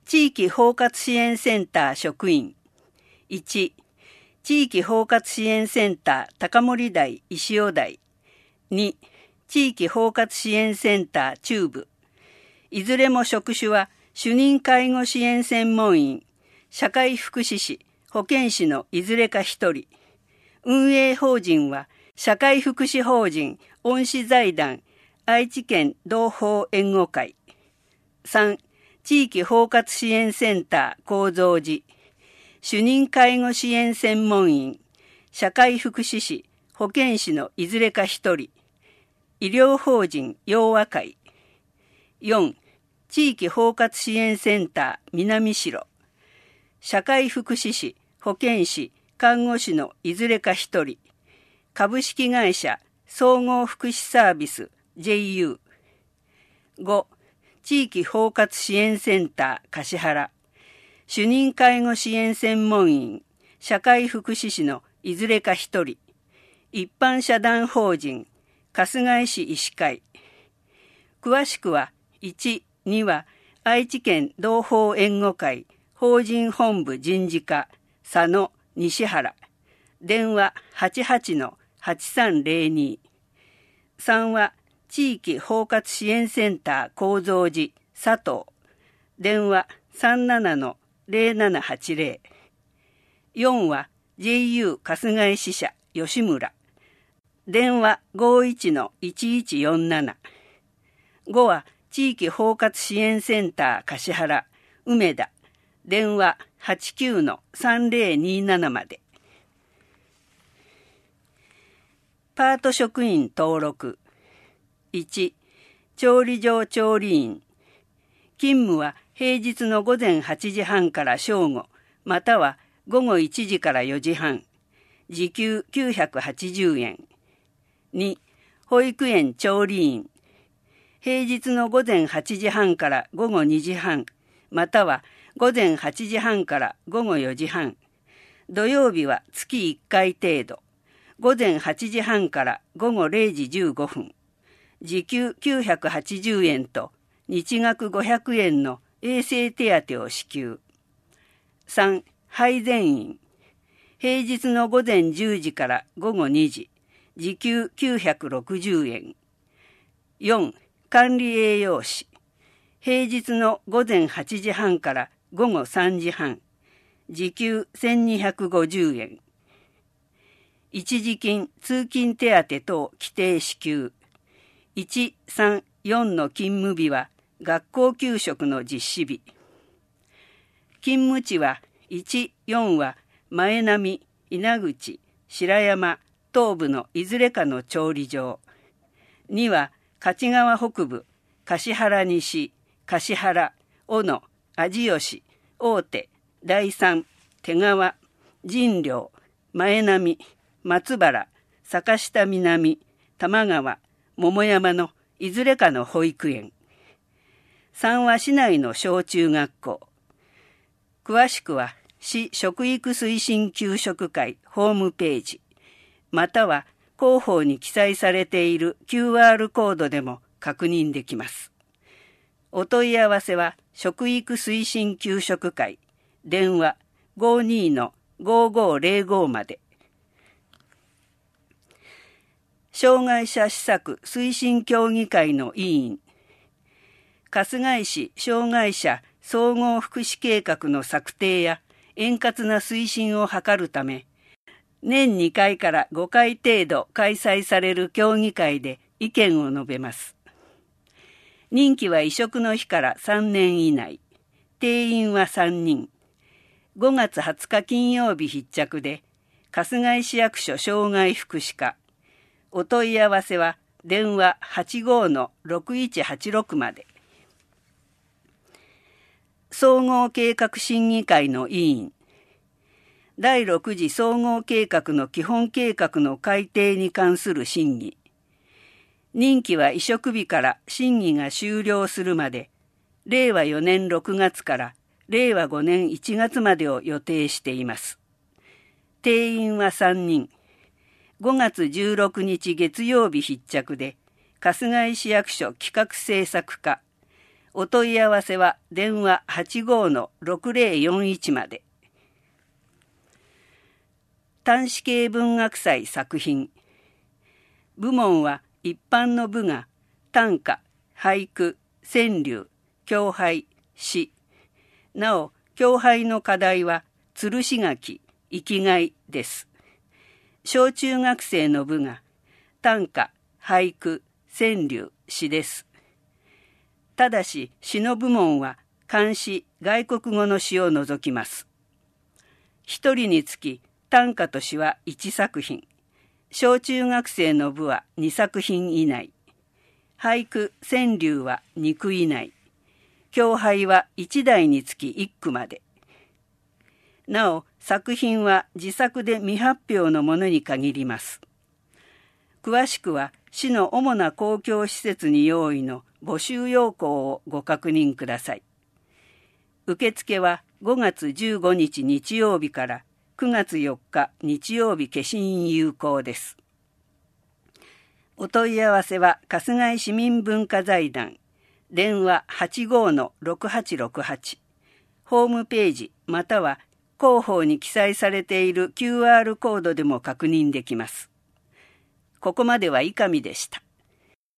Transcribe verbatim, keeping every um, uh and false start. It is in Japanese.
地域包括支援センター職員。いち、地域包括支援センター高森台石尾台。に、地域包括支援センター中部。いずれも職種は主任介護支援専門員、社会福祉士、保健師のいずれか一人。運営法人は社会福祉法人恩賜財団愛知県同胞援護会。さん、地域包括支援センター高蔵寺。主任介護支援専門員、社会福祉士、保健師のいずれか一人。医療法人陽和会。よん、地域包括支援センター南城。社会福祉士、保健師、看護師のいずれか一人。株式会社総合福祉サービス ジェイユー。ご、地域包括支援センター橿原。主任介護支援専門員、社会福祉士のいずれか一人。一般社団法人春日井市医師会。詳しくはいち、には愛知県同胞援護会法人本部人事課佐野西原。電話 はちはちのはちさんぜろに。さんは地域包括支援センター高蔵寺佐藤。電話 さんななのぜろななはちぜろ。よんは ジェイユー 春日井支社吉村。電話 ごいちのいちいちよんなな。ごは地域包括支援センター橿原梅田。電話 はちきゅうのさんぜろにななまで。パート職員登録。いち、調理場調理員。勤務は平日の午前はちじはんから正午、または午後いちじからよじはん。時給きゅうひゃくはちじゅうえん。に、保育園調理員。平日の午前はちじはんから午後にじはん、または午前はちじはんから午後よじはん。土曜日は月いっかい程度。午前はちじはんから午後れいじじゅうごふん。時給きゅうひゃくはちじゅうえんと日額ごひゃくえんの衛生手当を支給。さん、配膳員。平日の午前じゅうじから午後にじ。時給きゅうひゃくろくじゅうえん。よん、管理栄養士。平日の午前はちじはんから午後さんじはん。時給せんにひゃくごじゅうえん。一時金、通勤手当等規定支給。いち、さん、よんの勤務日は学校給食の実施日。勤務地はいち、よんは前並、稲口、白山、東部のいずれかの調理場。には勝川北部、橿原西、橿原、小野、味吉、大手、第三、手川、神陵、前並、松原、坂下南、玉川、桃山のいずれかの保育園。さんは市内の小中学校。詳しくは市食育推進給食会ホームページ、または広報に記載されている キューアール コードでも確認できます。お問い合わせは食育推進給食会、電話 ごーにーのごーごーぜろご まで。障害者施策推進協議会の委員。春日井市障害者総合福祉計画の策定や円滑な推進を図るため、年にかいからごかい程度開催される協議会で意見を述べます。任期は移植の日からさんねん以内。定員はさんにん。ごがつはつか金曜日必着で、春日井市役所障害福祉課。お問い合わせは電話 はちごーのろくいちはちろく まで。総合計画審議会の委員。だいろく次総合計画の基本計画の改定に関する審議。任期は移植日から審議が終了するまで、れいわよねんろくがつかられいわごねんいちがつまでを予定しています。定員はさんにん。ごがつじゅうろくにち月曜日必着で、春日井市役所企画政策課。 お問い合わせは電話 はちごのろくぜろよんいち まで。端子系文学祭作品。部門は一般の部が短歌、俳句、川柳、狂俳、詩。なお、狂俳の課題は吊るし書き、生きがいです。小中学生の部が短歌、俳句、川柳、詩です。ただし、詩の部門は漢詩、外国語の詩を除きます。一人につき短歌と詩はいちさく品。小中学生の部はにさく品以内。俳句、川柳はに句以内。狂俳はいちだいにつきいっ句まで。なお、作品は自作で未発表のものに限ります。詳しくは、市の主な公共施設に用意の募集要項をご確認ください。受付はごがつじゅうごにち日曜日からくがつよっか日曜日消印有効です。お問い合わせは春日井市民文化財団、電話 はちごのろくはちろくはち、ホームページまたは広報に記載されている キューアール コードでも確認できます。ここまでは伊上でした。